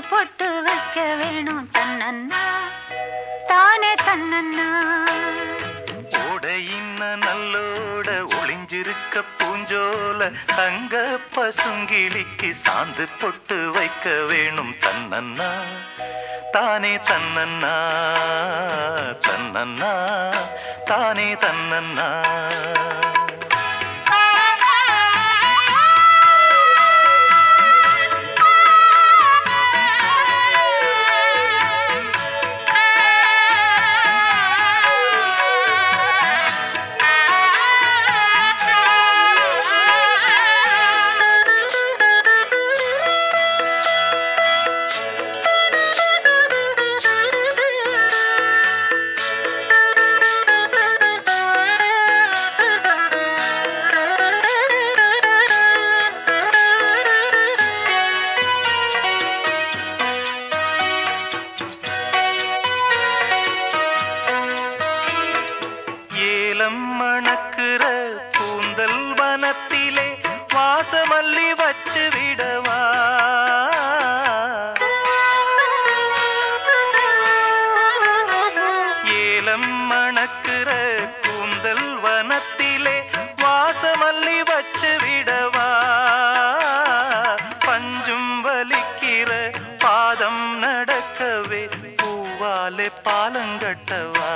பொட்டு வைக்க வேணும் தன்னன்னா தானே தன்னன்னா. ஓடையின்ன நல்லோட ஒளிஞ்சிருக்க பூஞ்சோல தங்க பசுங்கிளிக்கு சாந்து பொட்டு வைக்க வேணும் தன்னன்னா தானே தன்னன்னா தன்னன்னா தானே தன்னன்னா. மணக்குற கூந்தல் வனத்திலே வாசமல்லி வச்சு விடவா. ஏலம் மணக்குற கூந்தல் வனத்திலே வாசமல்லி வச்சு விடவா. பஞ்சும் வலிக்கிற பாதம் நடக்கவே பூவாலே பாலங்கட்டவா.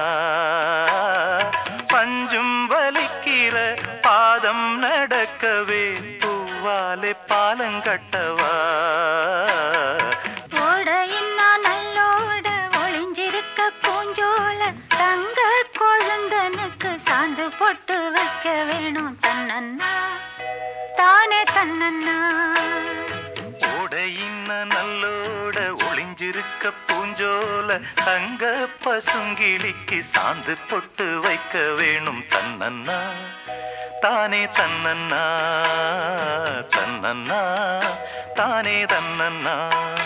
பஞ்சும் வலிக்கிற பாதம் நடக்கவே பூவாலே பாலங்கட்டவா. ஓடையின்னா நல்லோட ஒளிஞ்சிருக்க பூஞ்சோல தங்க கொழுந்தனுக்கு சாந்து பொட்டு வைக்க வேணும் தன்னன்னா தானே தன்னன்னா. ஓடையின்ன நல்லோட ஒளிஞ்சிருக்க பூஞ்சோல தங்க பசுங்கிளிக்கு சாந்து பொட்டு வைக்க வேணும் தன்னன்னா தானே தன்னன்னா தன்னன்னா தானே தன்னன்னா.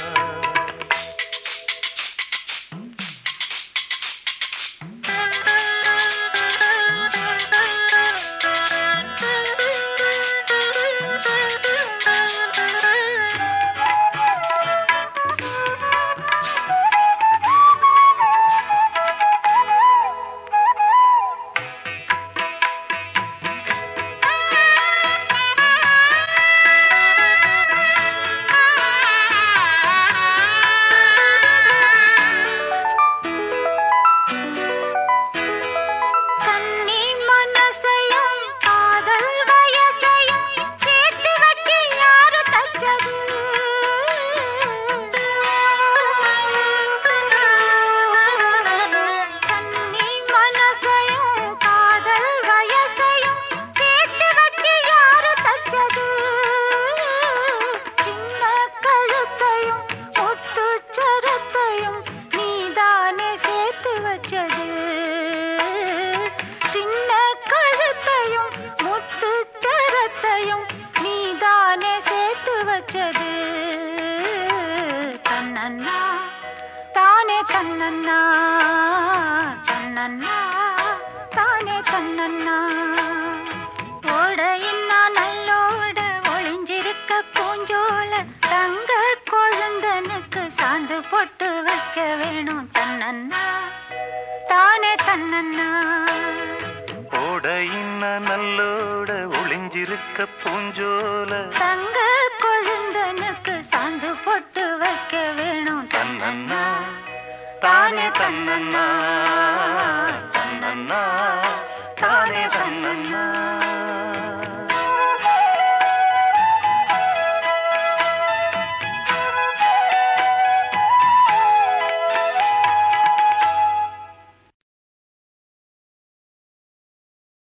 தன்னன்னா தானே தன்னன்னா தன்னன்னா தானே தன்னன்னா. ஓடையின்னா நல்லோட ஒளிஞ்சிருக்க பூஞ்சோல தங்க கொழுந்தனுக்கு சாந்து பொட்டு வைக்க வேணும் தன்னன்னா தானே தன்னன்னா. ஓடையின்ன நல்லோட ஒளிஞ்சிருக்க பூஞ்சோல தங்க கொழுந்தனுக்கு சாந்து பொட்டு வைக்க வேணும் தன்னன்னா தானே தன்னன்னா.